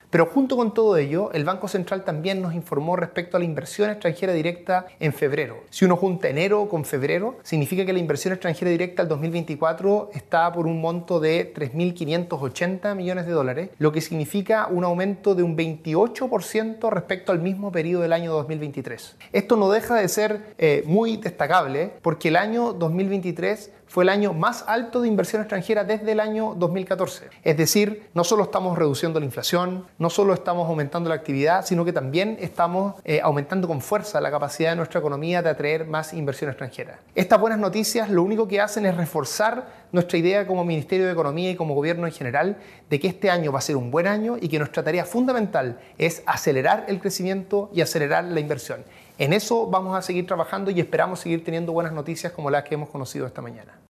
Pero junto con todo ello, el Banco Central también nos informó respecto a la inversión extranjera directa en febrero. Si uno junta enero con febrero, significa que la inversión extranjera directa al 2024 está por un monto de 3.580 millones de dólares, lo que significa un aumento de un 28% respecto al mismo periodo del año 2023. Esto no deja de ser muy destacable porque el año 2023 fue el año más alto de inversión extranjera desde el año 2014. Es decir, no solo estamos reduciendo la inflación, no solo estamos aumentando la actividad, sino que también estamos aumentando con fuerza la capacidad de nuestra economía de atraer más inversión extranjera. Estas buenas noticias lo único que hacen es reforzar nuestra idea como Ministerio de Economía y como gobierno en general de que este año va a ser un buen año y que nuestra tarea fundamental es acelerar el crecimiento y acelerar la inversión. En eso vamos a seguir trabajando y esperamos seguir teniendo buenas noticias como las que hemos conocido esta mañana.